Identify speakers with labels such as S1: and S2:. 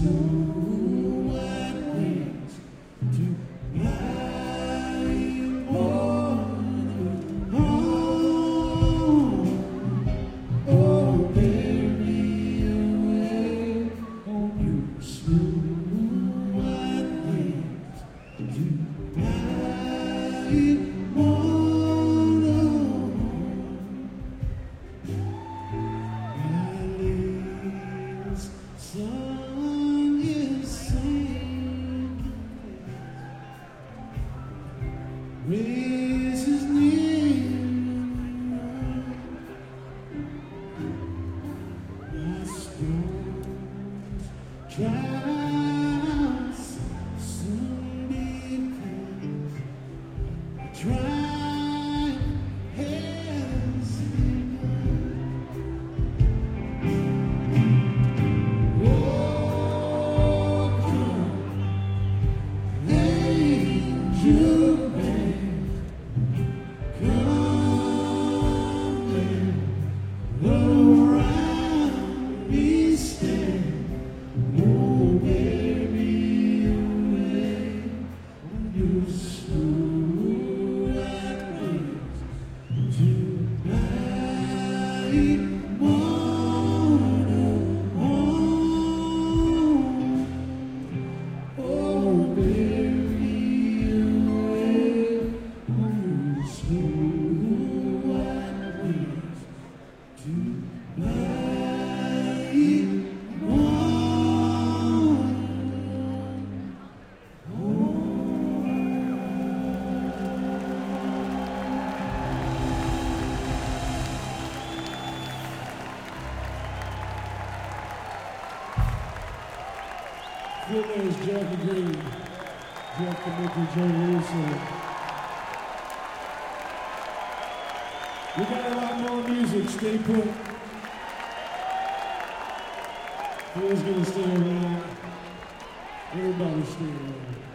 S1: Raise his name. My storms, trials, soon be past. Try has begun. Oh, come, angel. Good name is Jackie Green, Jeff Committee, Joe Wilson. We got a lot more music, stay put. Who's gonna stay around? Everybody stay around.